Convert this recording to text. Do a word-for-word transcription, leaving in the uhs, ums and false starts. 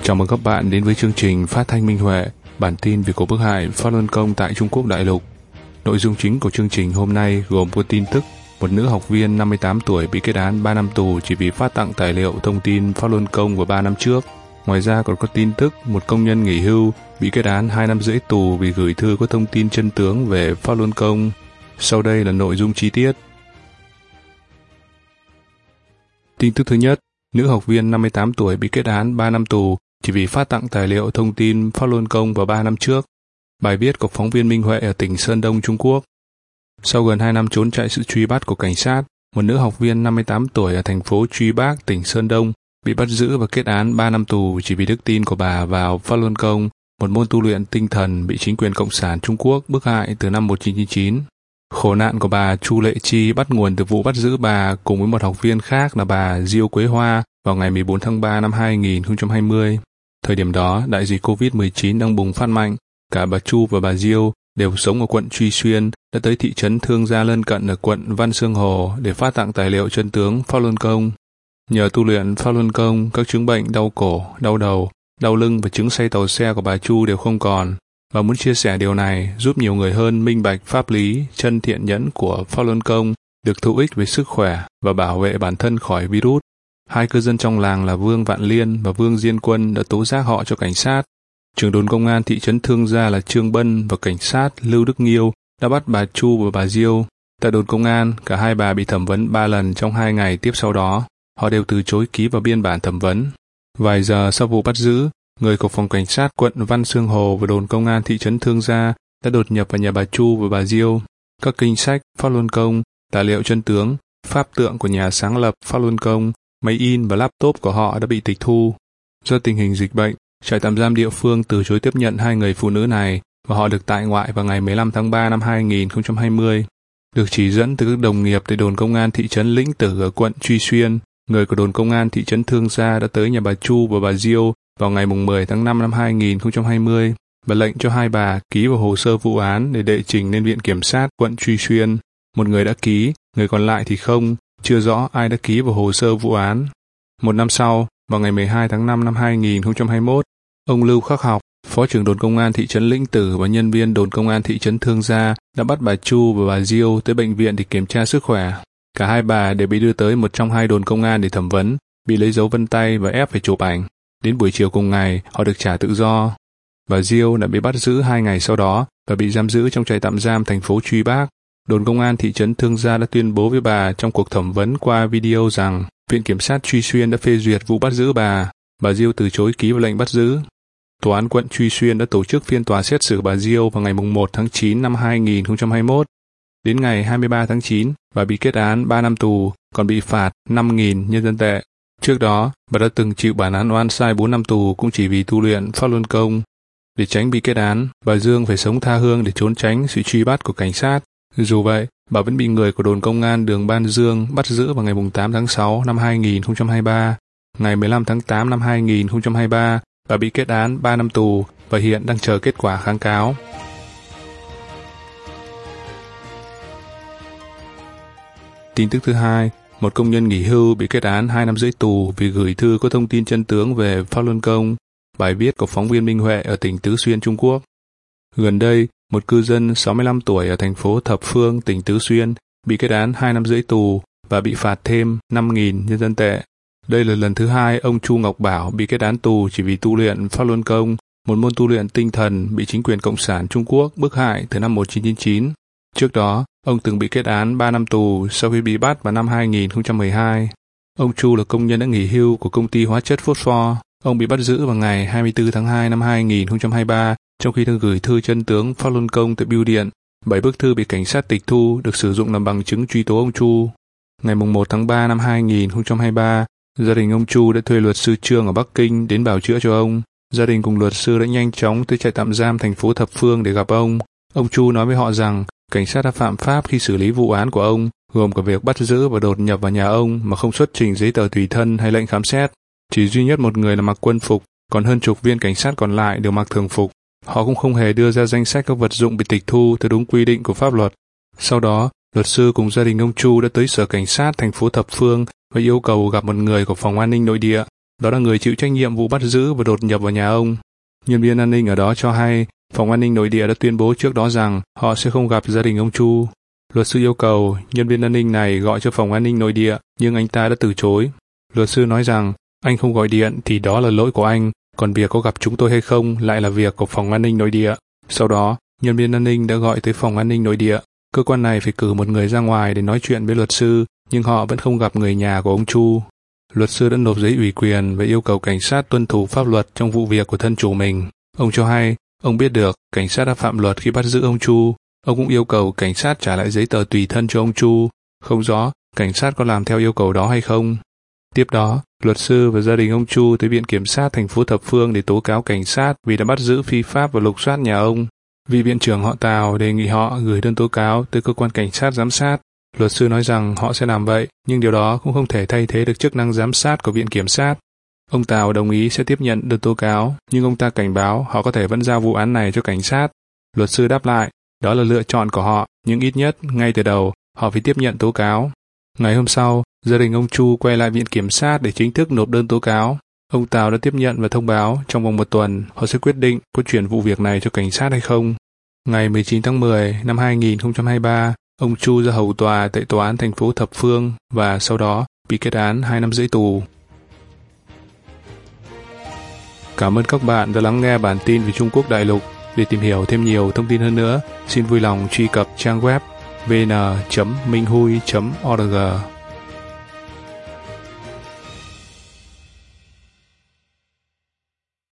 Chào mừng các bạn đến với chương trình Phát thanh Minh Huệ, bản tin về cuộc bức hại Pháp Luân Công tại Trung Quốc đại lục. Nội dung chính của chương trình hôm nay gồm có tin tức một nữ học viên năm mươi tám tuổi bị kết án ba năm tù chỉ vì phát tặng tài liệu thông tin Pháp Luân Công vào ba năm trước. Ngoài ra còn có tin tức một công nhân nghỉ hưu bị kết án hai năm rưỡi tù vì gửi thư có thông tin chân tướng về Pháp Luân Công. Sau đây là nội dung chi tiết. Tin tức thứ nhất, nữ học viên năm mươi tám tuổi bị kết án ba năm tù chỉ vì phát tặng tài liệu thông tin Pháp Luân Công vào ba năm trước. Bài viết của phóng viên Minh Huệ ở tỉnh Sơn Đông, Trung Quốc. Sau gần hai năm trốn chạy sự truy bắt của cảnh sát, một nữ học viên năm mươi tám tuổi ở thành phố Truy Bác, tỉnh Sơn Đông bị bắt giữ và kết án ba năm tù chỉ vì đức tin của bà vào Pháp Luân Công, một môn tu luyện tinh thần bị chính quyền Cộng sản Trung Quốc bức hại từ năm một nghìn chín trăm chín mươi chín. Khổ nạn của bà Chu Lệ Chi bắt nguồn từ vụ bắt giữ bà cùng với một học viên khác là bà Diêu Quế Hoa vào ngày mười bốn tháng ba năm hai nghìn không trăm hai mươi. Thời điểm đó, đại dịch covid mười chín đang bùng phát mạnh. Cả bà Chu và bà Diêu đều sống ở quận Truy Xuyên, đã tới thị trấn Thương Gia lân cận ở quận Văn Xương Hồ để phát tặng tài liệu chân tướng Pháp Luân Công. Nhờ tu luyện Pháp Luân Công, các chứng bệnh đau cổ, đau đầu, đau lưng và chứng say tàu xe của bà Chu đều không còn. Và muốn chia sẻ điều này giúp nhiều người hơn minh bạch pháp lý, chân thiện nhẫn của Pháp Luân Công được thụ ích về sức khỏe và bảo vệ bản thân khỏi virus. Hai cư dân trong làng là Vương Vạn Liên và Vương Diên Quân đã tố giác họ cho cảnh sát. Trưởng đồn công an thị trấn Thương Gia là Trương Bân và cảnh sát Lưu Đức Nghiêu đã bắt bà Chu và bà Diêu. Tại đồn công an, cả hai bà bị thẩm vấn ba lần trong hai ngày tiếp sau đó. Họ đều từ chối ký vào biên bản thẩm vấn. Vài giờ sau vụ bắt giữ, người của phòng cảnh sát quận Văn Xương Hồ và đồn công an thị trấn Thương Gia đã đột nhập vào nhà bà Chu và bà Diêu. Các kinh sách Pháp Luân Công, tài liệu chân tướng, pháp tượng của nhà sáng lập Pháp Luân Công, máy in và laptop của họ đã bị tịch thu. Do tình hình dịch bệnh, trại tạm giam địa phương từ chối tiếp nhận hai người phụ nữ này và họ được tại ngoại vào ngày mười lăm tháng ba năm hai nghìn không trăm hai mươi. Được chỉ dẫn từ các đồng nghiệp tại đồn công an thị trấn Lĩnh Tử ở quận Truy Xuyên, người của đồn công an thị trấn Thương Gia đã tới nhà bà Chu và bà Diêu vào ngày mười tháng năm năm hai nghìn không trăm hai mươi và lệnh cho hai bà ký vào hồ sơ vụ án để đệ trình lên viện kiểm sát quận Truy Xuyên. Một người đã ký, người còn lại thì không, chưa rõ ai đã ký vào hồ sơ vụ án. Một năm sau, vào ngày mười hai tháng năm năm hai nghìn không trăm hai mươi mốt, ông Lưu Khắc Học, phó trưởng đồn công an thị trấn Lĩnh Tử và nhân viên đồn công an thị trấn Thương Gia đã bắt bà Chu và bà Diêu tới bệnh viện để kiểm tra sức khỏe. Cả hai bà đều bị đưa tới một trong hai đồn công an để thẩm vấn, bị lấy dấu vân tay và ép phải chụp ảnh. Đến buổi chiều cùng ngày, họ được trả tự do. Bà Diêu đã bị bắt giữ hai ngày sau đó và bị giam giữ trong trại tạm giam thành phố Truy Bác. Đồn công an thị trấn Thương Gia đã tuyên bố với bà trong cuộc thẩm vấn qua video rằng Viện Kiểm sát Truy Xuyên đã phê duyệt vụ bắt giữ bà. Bà Diêu từ chối ký vào lệnh bắt giữ. Tòa án quận Truy Xuyên đã tổ chức phiên tòa xét xử bà Diêu vào ngày một tháng chín năm hai nghìn không trăm hai mươi mốt. Đến ngày hai mươi ba tháng chín, bà bị kết án ba năm tù, còn bị phạt năm nghìn nhân dân tệ. Trước đó, bà đã từng chịu bản án oan sai bốn năm tù cũng chỉ vì tu luyện Pháp Luân Công. Để tránh bị kết án, bà Dương phải sống tha hương để trốn tránh sự truy bắt của cảnh sát. Dù vậy, bà vẫn bị người của đồn công an Đường Ban Dương bắt giữ vào ngày tám tháng sáu năm hai nghìn không trăm hai mươi ba. Ngày mười lăm tháng tám năm hai nghìn không trăm hai mươi ba, bà bị kết án ba năm tù và hiện đang chờ kết quả kháng cáo. Tin tức thứ hai, một công nhân nghỉ hưu bị kết án hai năm rưỡi tù vì gửi thư có thông tin chân tướng về Pháp Luân Công. Bài viết của phóng viên Minh Huệ ở tỉnh Tứ Xuyên, Trung Quốc. Gần đây, một cư dân sáu mươi lăm tuổi ở thành phố Thập Phương, tỉnh Tứ Xuyên bị kết án hai năm rưỡi tù và bị phạt thêm năm nghìn nhân dân tệ. Đây là lần thứ hai ông Chu Ngọc Bảo bị kết án tù chỉ vì tu luyện Pháp Luân Công, một môn tu luyện tinh thần bị chính quyền Cộng sản Trung Quốc bức hại từ năm một nghìn chín trăm chín mươi chín. Trước đó, ông từng bị kết án ba năm tù sau khi bị bắt vào năm hai nghìn không trăm mười hai. Ông Chu là công nhân đã nghỉ hưu của công ty hóa chất Phosphor. Ông bị bắt giữ vào ngày hai mươi tư tháng hai năm hai nghìn không trăm hai mươi ba trong khi đang gửi thư chân tướng Pháp Luân Công tại bưu điện. Bảy bức thư bị cảnh sát tịch thu được sử dụng làm bằng chứng truy tố ông Chu. Ngày một tháng ba năm hai nghìn không trăm hai mươi ba, gia đình ông Chu đã thuê luật sư Trương ở Bắc Kinh đến bào chữa cho ông. Gia đình cùng luật sư đã nhanh chóng tới trại tạm giam thành phố Thập Phương để gặp ông. Ông Chu nói với họ rằng cảnh sát đã phạm pháp khi xử lý vụ án của ông, gồm cả việc bắt giữ và đột nhập vào nhà ông mà không xuất trình giấy tờ tùy thân hay lệnh khám xét. Chỉ duy nhất một người là mặc quân phục, còn hơn chục viên cảnh sát còn lại đều mặc thường phục. Họ cũng không hề đưa ra danh sách các vật dụng bị tịch thu theo đúng quy định của pháp luật. Sau đó, luật sư cùng gia đình ông Chu đã tới sở cảnh sát thành phố Thập Phương và yêu cầu gặp một người của phòng an ninh nội địa. đó là người chịu trách nhiệm vụ bắt giữ và đột nhập vào nhà ông. Nhân viên an ninh ở đó cho hay, Phòng An ninh Nội địa đã tuyên bố trước đó rằng họ sẽ không gặp gia đình ông Chu. Luật sư yêu cầu nhân viên an ninh này gọi cho Phòng An ninh Nội địa, nhưng anh ta đã từ chối. Luật sư nói rằng, anh không gọi điện thì đó là lỗi của anh, còn việc có gặp chúng tôi hay không lại là việc của Phòng An ninh Nội địa. Sau đó, nhân viên an ninh đã gọi tới Phòng An ninh Nội địa. Cơ quan này phải cử một người ra ngoài để nói chuyện với luật sư, nhưng họ vẫn không gặp người nhà của ông Chu. Luật sư đã nộp giấy ủy quyền và yêu cầu cảnh sát tuân thủ pháp luật trong vụ việc của thân chủ mình. Ông cho hay, ông biết được cảnh sát đã phạm luật khi bắt giữ ông Chu. Ông cũng yêu cầu cảnh sát trả lại giấy tờ tùy thân cho ông Chu. Không rõ cảnh sát có làm theo yêu cầu đó hay không. Tiếp đó, luật sư và gia đình ông Chu tới Viện Kiểm sát thành phố Thập Phương để tố cáo cảnh sát vì đã bắt giữ phi pháp và lục soát nhà ông. Vị viện trưởng họ Tào đề nghị họ gửi đơn tố cáo tới cơ quan cảnh sát giám sát. Luật sư nói rằng họ sẽ làm vậy, nhưng điều đó cũng không thể thay thế được chức năng giám sát của Viện Kiểm sát. Ông Tào đồng ý sẽ tiếp nhận đơn tố cáo, nhưng ông ta cảnh báo họ có thể vẫn giao vụ án này cho cảnh sát. Luật sư đáp lại, đó là lựa chọn của họ, nhưng ít nhất, ngay từ đầu, họ phải tiếp nhận tố cáo. Ngày hôm sau, gia đình ông Chu quay lại Viện Kiểm sát để chính thức nộp đơn tố cáo. Ông Tào đã tiếp nhận và thông báo trong vòng một tuần họ sẽ quyết định có chuyển vụ việc này cho cảnh sát hay không. Ngày mười chín tháng mười năm hai nghìn không trăm hai mươi ba, ông Chu ra hầu tòa tại tòa án thành phố Thập Phương và sau đó bị kết án hai năm rưỡi tù. Cảm ơn các bạn đã lắng nghe bản tin về Trung Quốc đại lục. Để tìm hiểu thêm nhiều thông tin hơn nữa, xin vui lòng truy cập trang web vn chấm minh hui chấm org.